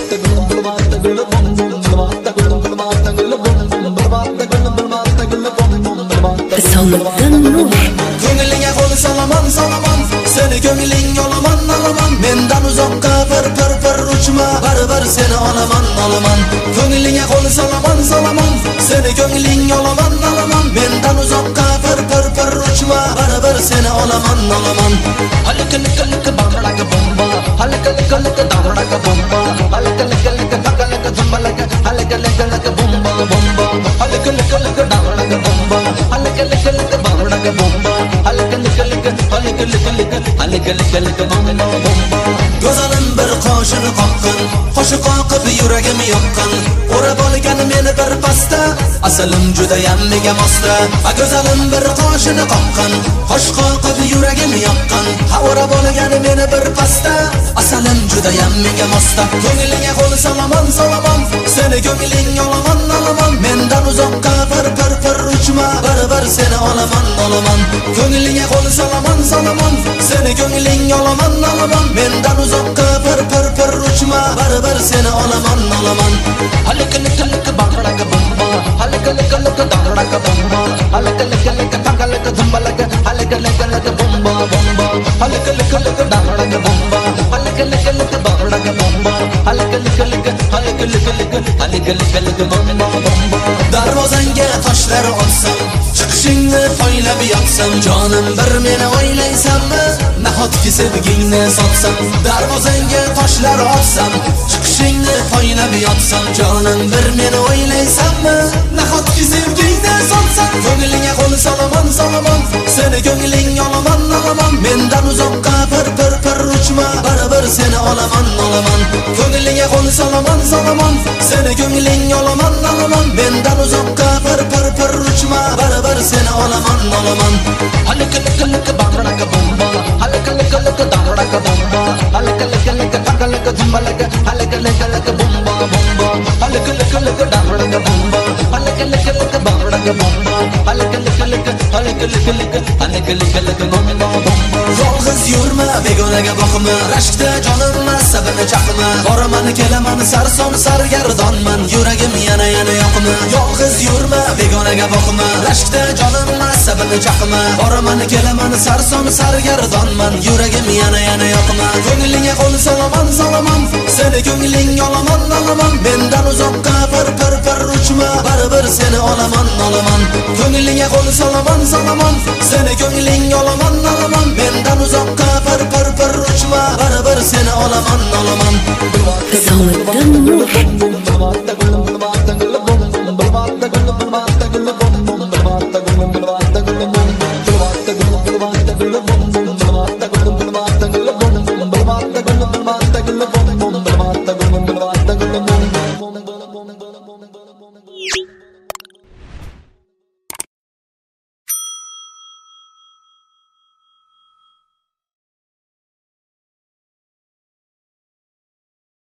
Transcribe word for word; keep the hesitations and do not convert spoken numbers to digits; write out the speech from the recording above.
Ko'ngilingga qo'l solaman solaman, seni ko'ngling olaman olaman, mendan uzoqqa bir bir bir uchma, baribir seni olaman olaman. Ko'ngilingga qo'l solaman solaman, seni ko'ngling olaman olaman, mendan uzoqqa bir bir bir uchma, baribir seni olaman olaman. Halika lika lika bamraka bomba, halika lika lika damraka bomba, halika lika lika pakalaka zumbalaka, halika lika lika bomba bomba, halika lika lika damraka bomba, halika lika lika bamraka bomba, halika lika lika, halika lika lika, halika lika lika bomba bomba. Go'zalim bir qo'shini qoqqan, qo'shi qoqib yuragim yoqqan, o'rab olgan meni bir pasta, asalim juda ham mega mosta. Go'zalim bir qo'shini qoqqan, qo'sh qoqib yuragim yoqqan, o'rab olgan meni bir pasta, asalim juda ham mega mosta. Ko'ngilingga qo'l solaman solaman, seni ko'ngling olaman olaman, mendan uzoqqa bir bir bir uchma, baribir seni olaman olaman. Ko'ngilingga qo'l solaman solaman, seni ko'ngling olaman olaman, mendan uzoqqa bir bir bir uchma, baribir seni olaman olaman. Halika lika lika bamraka bomba, halika lika lika damraka bomba, halika lika lika pakalaka zumbalaka, halika lika lika bomba bomba, halika lika lika damraka bomba, halika lika lika bamraka bomba, halika lika lika, halika lika lika, halika lika lika bomba bomba. Darvozangga toshlar olsam, chiqishingni poylab yotsam, jonim bir meni o'ylaysanmi? Nahotki sevgingni sotsam, darvozangga toshlar olsam, chiqishingni poylab yotsam, jonim bir meni o'ylaysanmi? Nahotki sevgingni sotsam, ko'nglingga qo'l solaman solaman, seni ko'ngling olaman olaman, mendan uzoqqa bir bir bir uchma, baribir seni olaman olaman. Ko'nglingga qo'l solaman solaman, seni ko'ngling olaman olaman, mendan uzoqqa bir bir bir uchma, baribir seni olaman olaman. Halika lika lika bamraka bomba, halika lika lika damraka bomba, halika lika lika pakalaka zumbalaka, halika lika lika bomba bomba, halika lika lika damraka bomba, halika lika lika bamraka bomba, halika lika lika, halika lika lika, halika lika lika bomba bomba. Yolg'iz yurma, begonaga boqma, rashkda jonim asabini chaqma, boraman kelaman sarson sargardonman, yuragim yana yana yoqma. Yolg'iz yurma, begonaga boqma, rashkda jonim asabini chaqma, boraman kelaman sarson sargardonman, yuragim yana yana yoqma. Ko'nglingga qo'l solaman solaman, seni ko'ngling olaman olaman, mendan uzoqqa bir bir bir uchma, baribir seni olaman olaman. Ko'nglingga qo'l solaman solaman, seni ko'ngling olaman olaman, mendan uzoqqa bir bir bir uchma, baribir seni olaman olaman.